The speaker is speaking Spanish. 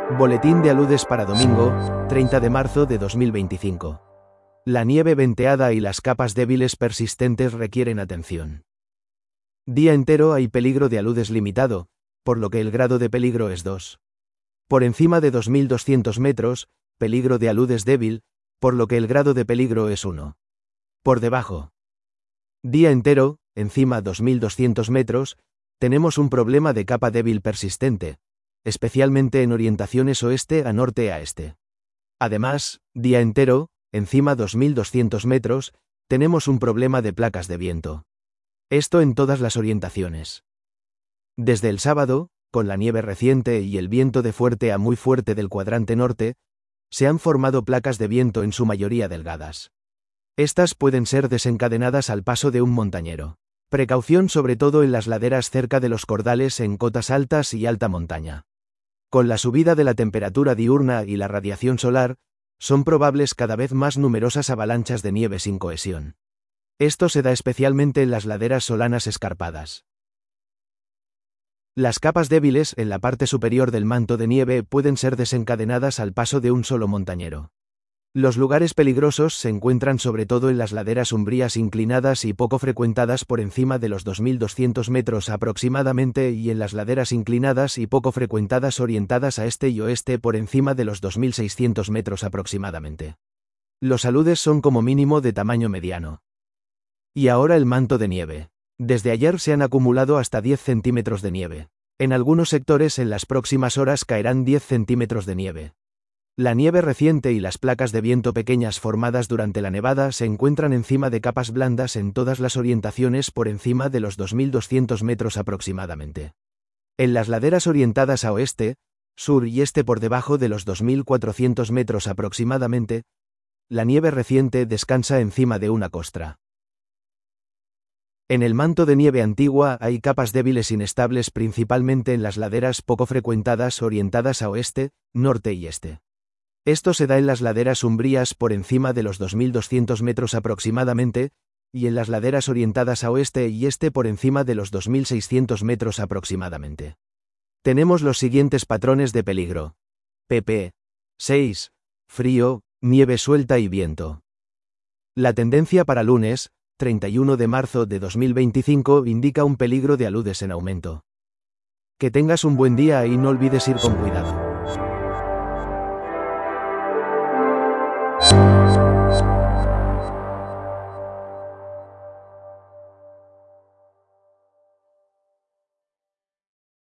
Boletín de aludes para domingo, 30 de marzo de 2025. La nieve venteada y las capas débiles persistentes requieren atención. Día entero hay peligro de aludes limitado, por lo que el grado de peligro es 2. Por encima de 2200 metros, peligro de aludes débil, por lo que el grado de peligro es 1. Por debajo. Día entero, encima 2200 metros, tenemos un problema de capa débil persistente, especialmente en orientaciones oeste a norte a este. Además, día entero, encima 2200 metros, tenemos un problema de placas de viento. Esto en todas las orientaciones. Desde el sábado, con la nieve reciente y el viento de fuerte a muy fuerte del cuadrante norte, se han formado placas de viento en su mayoría delgadas. Estas pueden ser desencadenadas al paso de un montañero. Precaución sobre todo en las laderas cerca de los cordales en cotas altas y alta montaña. Con la subida de la temperatura diurna y la radiación solar, son probables cada vez más numerosas avalanchas de nieve sin cohesión. Esto se da especialmente en las laderas solanas escarpadas. Las capas débiles en la parte superior del manto de nieve pueden ser desencadenadas al paso de un solo montañero. Los lugares peligrosos se encuentran sobre todo en las laderas umbrías inclinadas y poco frecuentadas por encima de los 2200 metros aproximadamente y en las laderas inclinadas y poco frecuentadas orientadas a este y oeste por encima de los 2600 metros aproximadamente. Los aludes son como mínimo de tamaño mediano. Y ahora el manto de nieve. Desde ayer se han acumulado hasta 10 centímetros de nieve. En algunos sectores en las próximas horas caerán 10 centímetros de nieve. La nieve reciente y las placas de viento pequeñas formadas durante la nevada se encuentran encima de capas blandas en todas las orientaciones por encima de los 2200 metros aproximadamente. En las laderas orientadas a oeste, sur y este por debajo de los 2400 metros aproximadamente, la nieve reciente descansa encima de una costra. En el manto de nieve antigua hay capas débiles inestables principalmente en las laderas poco frecuentadas orientadas a oeste, norte y este. Esto se da en las laderas umbrías por encima de los 2200 metros aproximadamente, y en las laderas orientadas a oeste y este por encima de los 2600 metros aproximadamente. Tenemos los siguientes patrones de peligro. pp. 6. Frío, nieve suelta y viento. La tendencia para lunes, 31 de marzo de 2025 indica un peligro de aludes en aumento. Que tengas un buen día y no olvides ir con cuidado.